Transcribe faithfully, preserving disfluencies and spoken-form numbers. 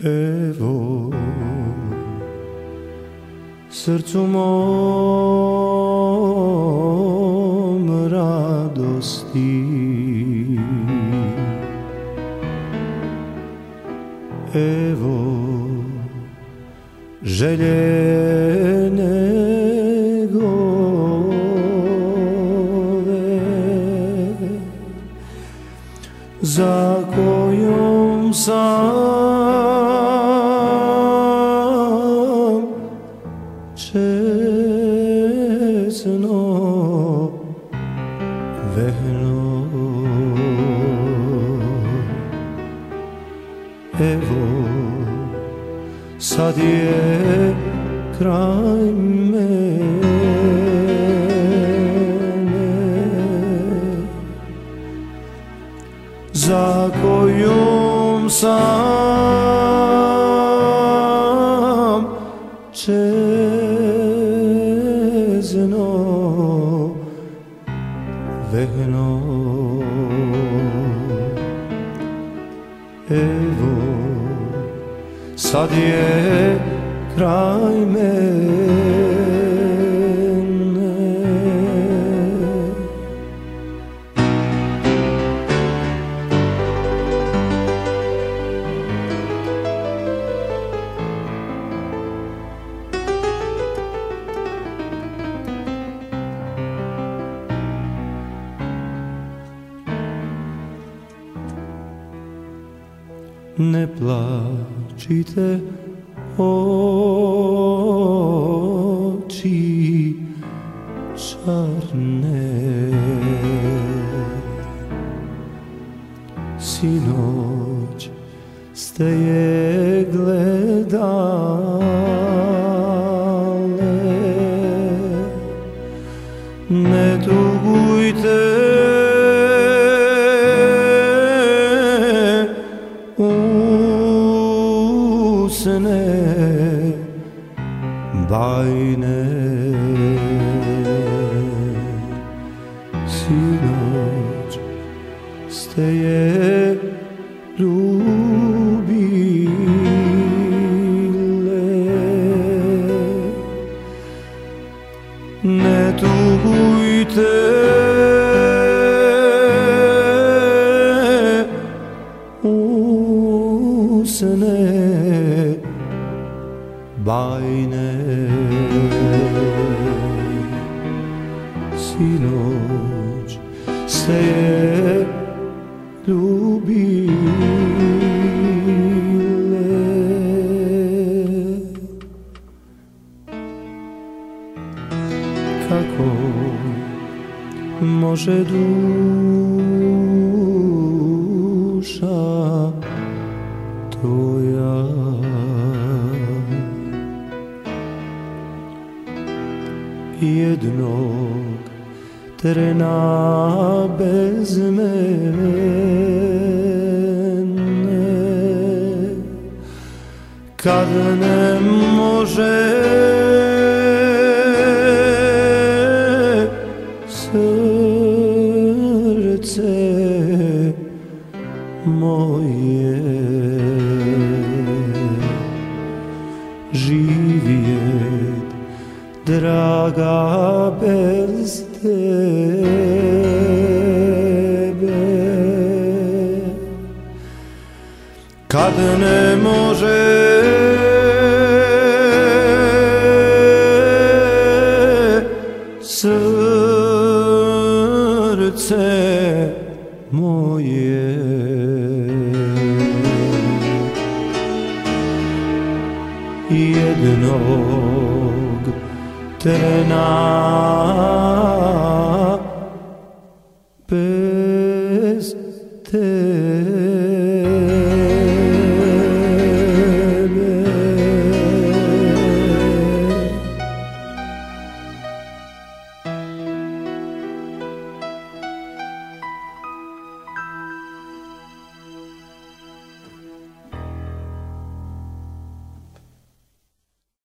Evo srcu mom radosti, evo želje njegove, za kojom sam česno vehno. Evo sad je kraj mene, za kojom sam čezno vehno. Evo sad je kraj mene. Ne plačite oči čarne, sinoć ste je gledale, ne tugujte usne bajne, sinoć ste je ljubile, ne tugujte usne bajne, sinoć ste je ljubile. Kako može duša tvoja jednog trena bez mene, kad ne može srce moje živjet, draga, bez tebe, kad ne može srce moje jednog trena bez tebe.